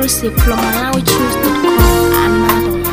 Exclusive from MalawiChoose.com. Another one.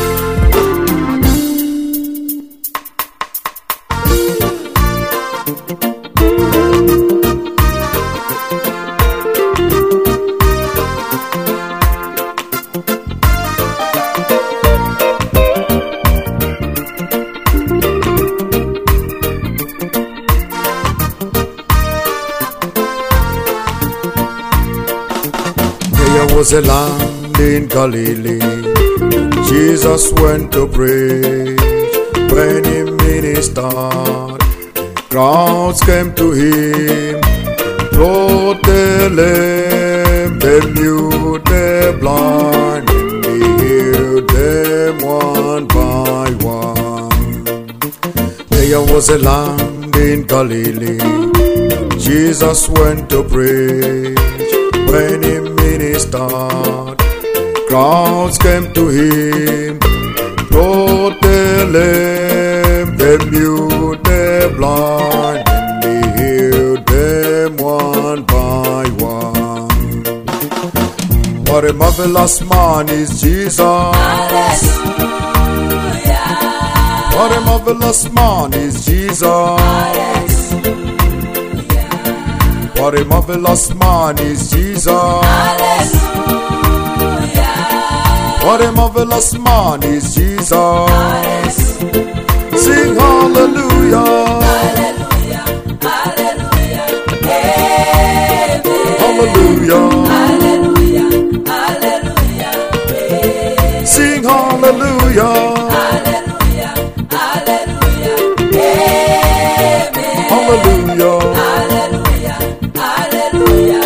There was a land in Galilee. Jesus went to preach. When he ministered, crowds came to him. Brought the lame, the mute, the blind, and he healed them one by one. There was a land in Galilee. Jesus went to preach. When he ministered, crowds came to him. Brought the lame, the mute, the blind, and he healed them one by one. What a marvelous man is Jesus! Hallelujah. What a marvelous man is Jesus! Hallelujah. What a marvelous man is Jesus! Hallelujah. What a marvelous man is Jesus! Hallelujah. Sing hallelujah! Hallelujah. Hallelujah. Amen. Hallelujah! Hallelujah. Hallelujah. Amen. Sing hallelujah! Hallelujah. Hallelujah. Amen. Hallelujah! Hallelujah. Hallelujah.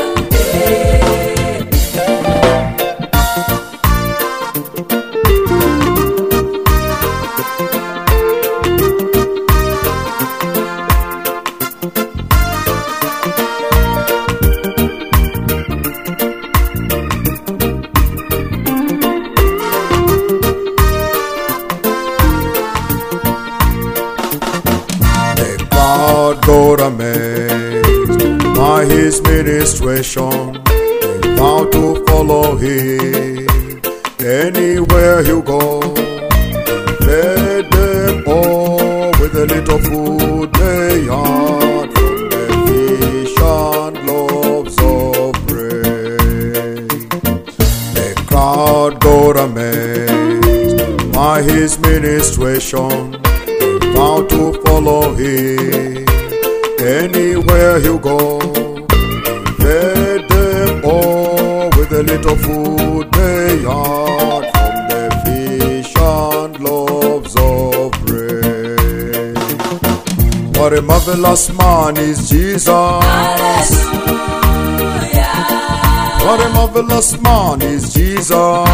The crowd got amazed by his ministration. They vowed to follow him anywhere he go. He fed them all with a little food they had from the fish and loaves of bread. The crowd got amazed by his ministration. Vowed to follow him anywhere he go. Fed them all with a little food they had from the fish and loaves of bread. What a marvelous man is Jesus! Hallelujah. What a marvelous man is Jesus!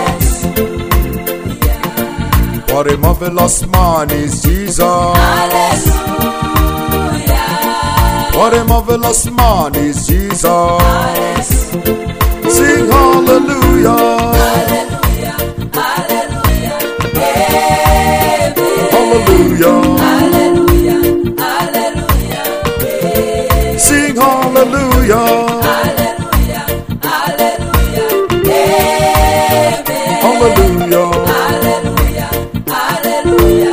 What a marvelous man is Jesus! Hallelujah. What a marvelous man is Jesus! Sing hallelujah! Hallelujah. Hallelujah. Amen. Hallelujah! Hallelujah. Hallelujah. Amen. Sing hallelujah! Hallelujah. Hallelujah. Amen. Hallelujah! Hallelujah. Hallelujah.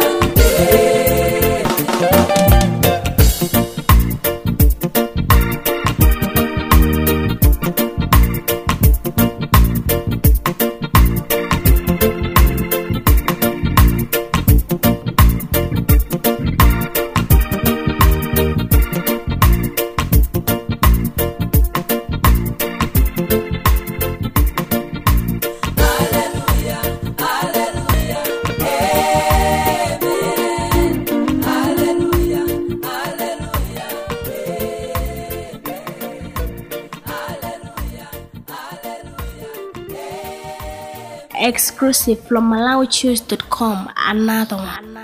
Hallelujah. Hallelujah. Amen. Hallelujah. Hallelujah. Amen. Hallelujah. Hallelujah. Amen. Exclusive from MalawiChoose.com. Another one.